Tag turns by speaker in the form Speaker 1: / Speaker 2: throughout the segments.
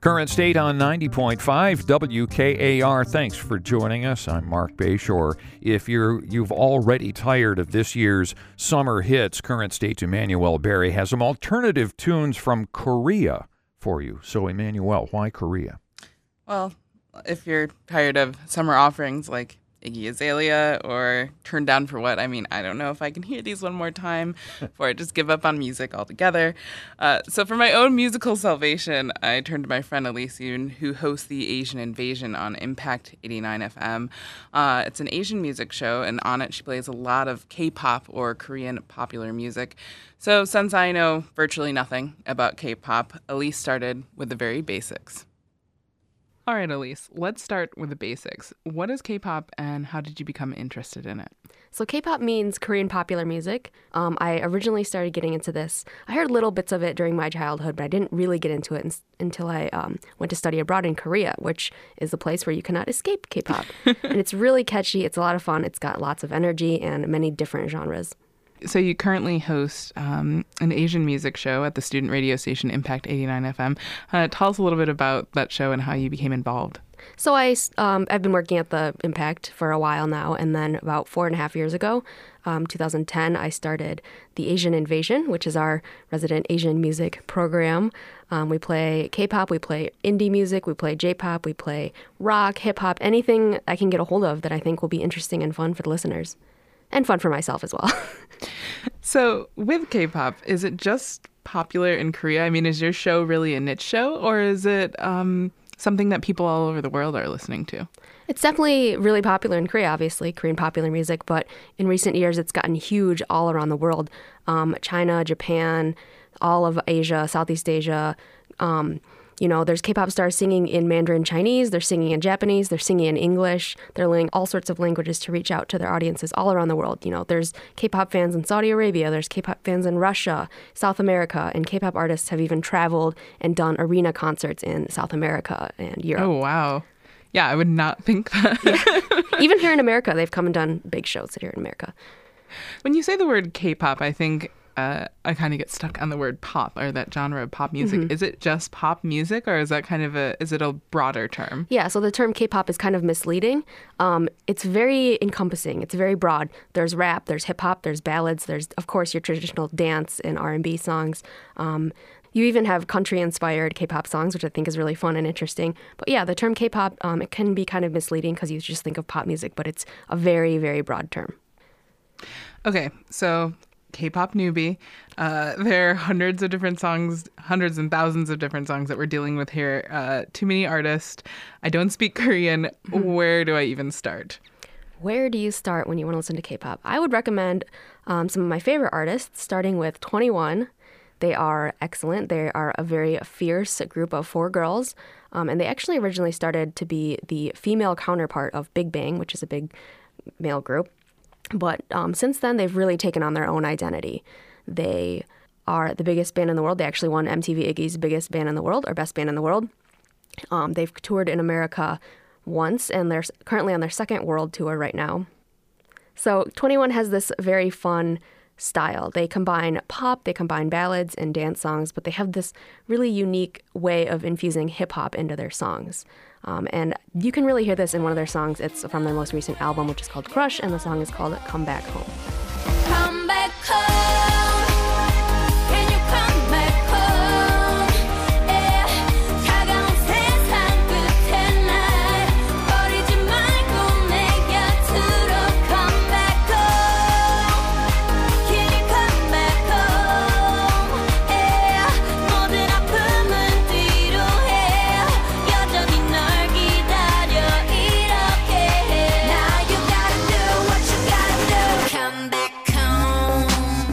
Speaker 1: Current State on 90.5 WKAR. Thanks for joining us. I'm Mark Bayshore. If you've already tired of this year's summer hits, Current State's Emmanuel Berry has some alternative tunes from Korea for you. So, Emmanuel, why Korea?
Speaker 2: Well, if you're tired of summer offerings like Iggy Azalea or Turned Down for What, I mean, I don't know if I can hear these one more time before I just give up on music altogether. So for my own musical salvation, I turned to my friend Elise Yoon, who hosts the Asian Invasion on Impact 89 FM. It's an Asian music show, and on it she plays a lot of K-pop or Korean popular music. So since I know virtually nothing about K-pop, Elise started with the very basics. All right, Elise, let's start with the basics. What is K-pop and how did you become interested in it?
Speaker 3: So K-pop means Korean popular music. I originally started getting into this. I heard little bits of it during my childhood, but I didn't really get into it until I went to study abroad in Korea, which is the place where you cannot escape K-pop. And it's really catchy. It's a lot of fun. It's got lots of energy and many different genres.
Speaker 2: So you currently host an Asian music show at the student radio station Impact 89 FM. Tell us a little bit about that show and how you became involved.
Speaker 3: So I've been working at the Impact for a while now, and then about 4.5 years ago, 2010, I started the Asian Invasion, which is our resident Asian music program. We play K-pop, we play indie music, we play J-pop, we play rock, hip-hop, anything I can get a hold of that I think will be interesting and fun for the listeners. And fun for myself as well.
Speaker 2: So with K-pop, is it just popular in Korea? I mean, is your show really a niche show, or is it something that people all over the world are listening to?
Speaker 3: It's definitely really popular in Korea, obviously, Korean popular music. But in recent years, it's gotten huge all around the world. China, Japan, all of Asia, Southeast Asia. There's K-pop stars singing in Mandarin Chinese, they're singing in Japanese, they're singing in English, they're learning all sorts of languages to reach out to their audiences all around the world. There's K-pop fans in Saudi Arabia, there's K-pop fans in Russia, South America, and K-pop artists have even traveled and done arena concerts in South America and Europe.
Speaker 2: Oh, wow. Yeah, I would not think that.
Speaker 3: Yeah. Even here in America, they've come and done big shows here in America.
Speaker 2: When you say the word K-pop, I think I kind of get stuck on the word pop, or that genre of pop music. Mm-hmm. Is it just pop music, or is that is it a broader term?
Speaker 3: Yeah, so the term K-pop is kind of misleading. It's very encompassing. It's very broad. There's rap, there's hip-hop, there's ballads, there's, of course, your traditional dance and R&B songs. You even have country-inspired K-pop songs, which I think is really fun and interesting. But yeah, the term K-pop, it can be kind of misleading because you just think of pop music, but it's a very, very broad term.
Speaker 2: Okay, so K-pop newbie. There are hundreds of different songs, hundreds and thousands of different songs that we're dealing with here. Too many artists. I don't speak Korean. Where do I even start?
Speaker 3: Where do you start when you want to listen to K-pop? I would recommend some of my favorite artists, starting with 2NE1. They are excellent. They are a very fierce group of 4 girls. And they actually originally started to be the female counterpart of Big Bang, which is a big male group. But since then, they've really taken on their own identity. They are the biggest band in the world. They actually won MTV Iggy's biggest band in the world, or best band in the world. They've toured in America once, and they're currently on their second world tour right now. So 2NE1 has this very fun style. They combine pop, they combine ballads and dance songs, but they have this really unique way of infusing hip-hop into their songs. And you can really hear this in one of their songs. It's from their most recent album, which is called Crush, and the song is called Come Back Home.
Speaker 4: Come back home. Can you come back home? Yeah. 차가운 세상 끝에 날 버리지 말고 내 곁으로 come back home. Can you come back home? Yeah. 모든 아픔은 뒤로 해. 여전히 널 기다려 이렇게 해. Now you gotta do what you gotta do. Come back home.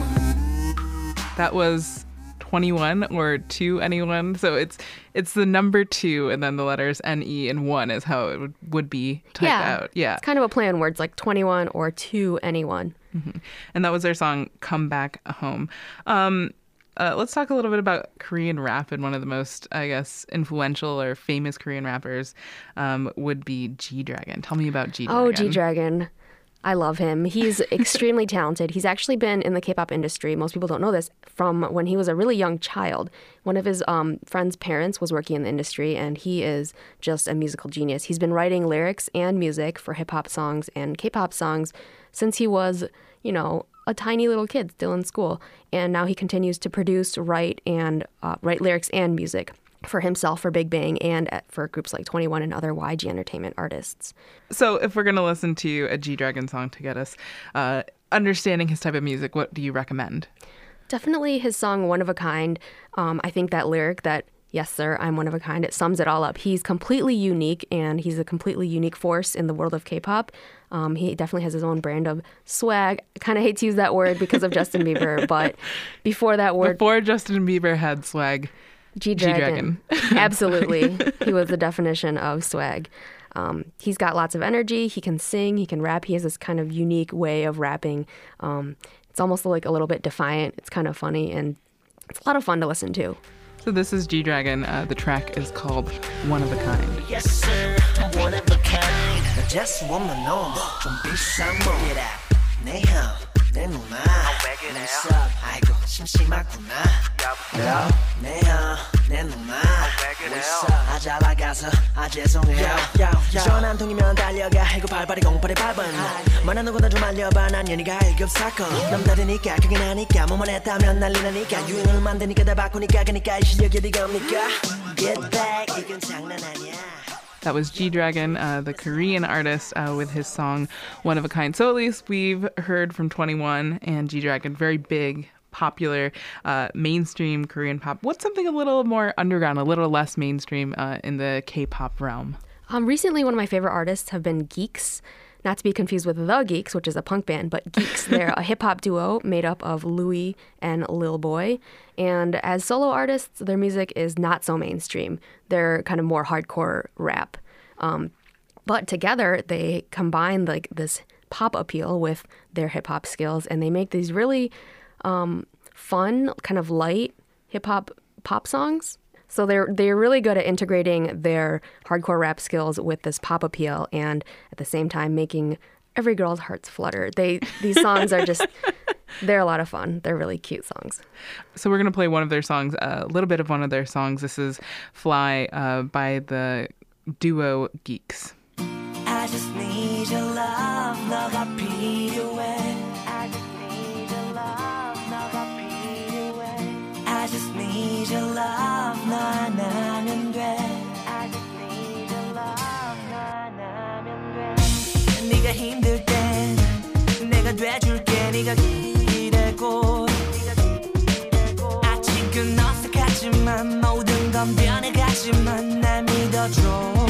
Speaker 2: That was 2NE1 or 2NE1. So it's the number 2 and then the letters NE and 1 is how it would be typed out. Yeah.
Speaker 3: It's kind of a play on words like 2NE1 or 2NE1.
Speaker 2: Mm-hmm. And that was their song Come Back Home. Let's talk a little bit about Korean rap, and one of the most, I guess, influential or famous Korean rappers would be G-Dragon. Tell me about G-Dragon.
Speaker 3: Oh, G-Dragon. I love him. He's extremely talented. He's actually been in the K-pop industry, most people don't know this, from when he was a really young child. One of his friend's parents was working in the industry, and he is just a musical genius. He's been writing lyrics and music for hip-hop songs and K-pop songs since he was, a tiny little kid still in school. And now he continues to produce, write lyrics and music for himself, for Big Bang, and for groups like 2NE1 and other YG Entertainment artists.
Speaker 2: So if we're going to listen to a G-Dragon song to get us understanding his type of music, what do you recommend?
Speaker 3: Definitely his song One of a Kind. I think that lyric that, yes, sir, I'm one of a kind, it sums it all up. He's completely unique, and he's a completely unique force in the world of K-pop. He definitely has his own brand of swag. I kind of hate to use that word because of Justin Bieber, but before that word...
Speaker 2: Before Justin Bieber had swag...
Speaker 3: G-Dragon. Absolutely. He was the definition of swag. He's got lots of energy. He can sing. He can rap. He has this kind of unique way of rapping. It's almost like a little bit defiant. It's kind of funny, and it's a lot of fun to listen to.
Speaker 2: So this is G-Dragon. The track is called One of a Kind.
Speaker 5: Yes, sir. One of a kind. Just woman on. 좀 비싼 몸이라. 내 형, 내 누나. 눈썹, 아이고 심심하구나. 내 형, 내 누나. 눈썹, 잘 나가서 죄송해요. 전화 한 통이면 달려가 해고 발발이 공팔이 밟은. 말하는 거나 좀 알려봐. 난 연희가 일급 사건. 남다르니까 그게 나니까 뭐만 했다면 난리 나니까 유행을 만드니까 다 바꾸니까 그니까 이 실력이 어디가 옵니까? Get back, 이건 장난 아니야.
Speaker 2: That was G-Dragon, the Korean artist, with his song One of a Kind. So at least we've heard from 2NE1 and G-Dragon, very big, popular, mainstream Korean pop. What's something a little more underground, a little less mainstream in the K-pop realm?
Speaker 3: Recently, one of my favorite artists have been Geeks. Not to be confused with The Geeks, which is a punk band, but Geeks, they're a hip-hop duo made up of Louis and Lil Boy. And as solo artists, their music is not so mainstream. They're kind of more hardcore rap. But together, they combine like this pop appeal with their hip-hop skills, and they make these really fun, kind of light hip-hop pop songs. So they're really good at integrating their hardcore rap skills with this pop appeal, and at the same time making every girl's hearts flutter. These songs are just, they're a lot of fun. They're really cute songs.
Speaker 2: So we're going to play one of their songs, a little bit of one of their songs. This is Fly by the duo Geeks.
Speaker 5: I just need your love, 너가 필요해. I just need your love, 너가 필요해. I just need your love, 너 하나면 돼. I just need your love, 너 하나면 돼. 네가 힘들 땐 내가 돼줄게. 네가 기대고 아직은 어색하지만 모든 건 변해가지만 날 믿어줘.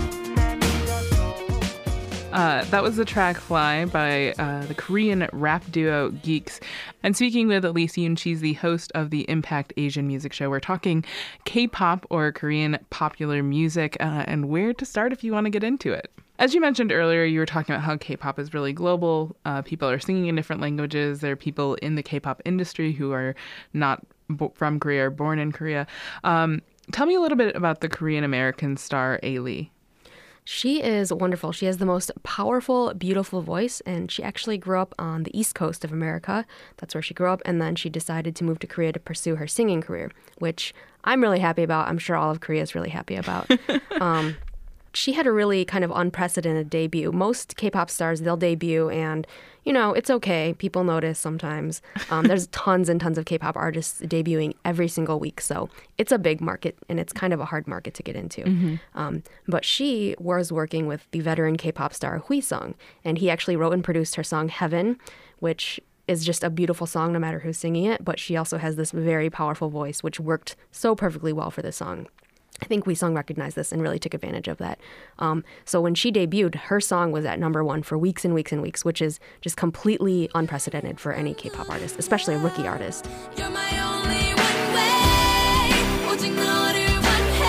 Speaker 2: That was the track Fly by the Korean rap duo Geeks. And speaking with Elise Yoon, she's the host of the Impact Asian Music Show. We're talking K-pop or Korean popular music and where to start if you want to get into it. As you mentioned earlier, you were talking about how K-pop is really global. People are singing in different languages. There are people in the K-pop industry who are not from Korea or born in Korea. Tell me a little bit about the Korean-American star Ailee.
Speaker 3: She is wonderful. She has the most powerful, beautiful voice, and she actually grew up on the East Coast of America. That's where she grew up, and then she decided to move to Korea to pursue her singing career, which I'm really happy about. I'm sure all of Korea is really happy about. She had a really kind of unprecedented debut. Most K-pop stars, they'll debut and, it's okay. People notice sometimes. There's tons and tons of K-pop artists debuting every single week. So it's a big market and it's kind of a hard market to get into. Mm-hmm. But she was working with the veteran K-pop star Hui Sung, and he actually wrote and produced her song Heaven, which is just a beautiful song no matter who's singing it. But she also has this very powerful voice, which worked so perfectly well for this song. I think Hui Sung recognized this and really took advantage of that. So when she debuted, her song was at #1 for weeks and weeks and weeks, which is just completely unprecedented for any K-pop artist, especially a rookie artist.
Speaker 4: You're my only one way. 오직 너를 원해.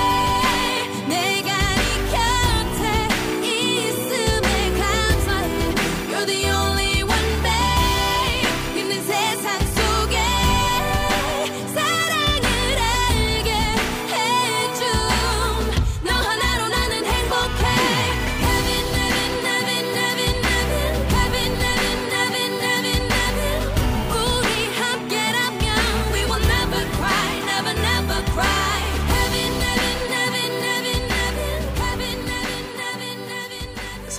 Speaker 4: 내가 네 곁에 있음에 감사해. You're the only one, babe. 힘든 세상 속에 사랑을 알게 해줌. 너 하나로 나는 행복해. Heaven, heaven, heaven, heaven, heaven,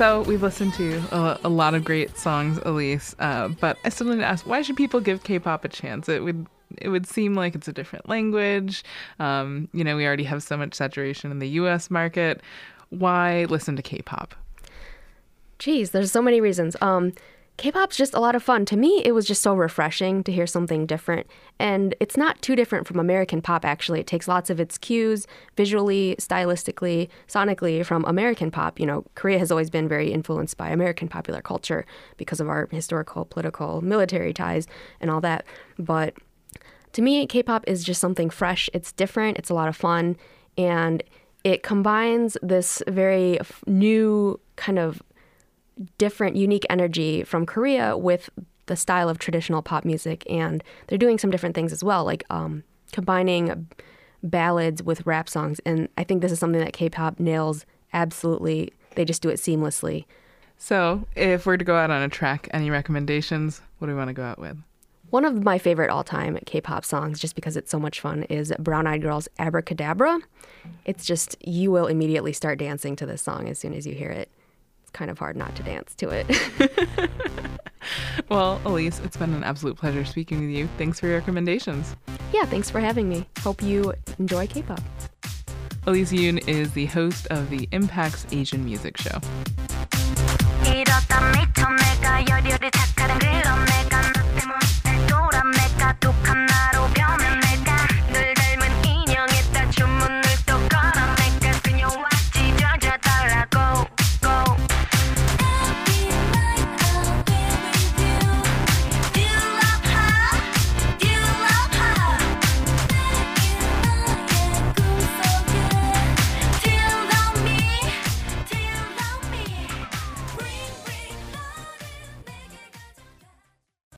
Speaker 2: So we've listened to a lot of great songs, Elise, but I still need to ask, why should people give K-pop a chance? It would seem like it's a different language. We already have so much saturation in the U.S. market. Why listen to K-pop?
Speaker 3: Geez, there's so many reasons. K-pop's just a lot of fun. To me, it was just so refreshing to hear something different. And it's not too different from American pop, actually. It takes lots of its cues, visually, stylistically, sonically, from American pop. Korea has always been very influenced by American popular culture because of our historical, political, military ties and all that. But to me, K-pop is just something fresh. It's different. It's a lot of fun. And it combines this very new kind of different, unique energy from Korea with the style of traditional pop music. And they're doing some different things as well, like combining ballads with rap songs. And I think this is something that K-pop nails absolutely. They just do it seamlessly.
Speaker 2: So if we're to go out on a track, any recommendations? What do we want to go out with?
Speaker 3: One of my favorite all-time K-pop songs, just because it's so much fun, is Brown Eyed Girl's Abracadabra. It's just, you will immediately start dancing to this song as soon as you hear it. Kind of hard not to dance to it.
Speaker 2: Well, Elise, it's been an absolute pleasure speaking with you. Thanks for your recommendations.
Speaker 3: Yeah, thanks for having me. Hope you enjoy K-pop.
Speaker 2: Elise Yoon is the host of the Impacts Asian Music Show.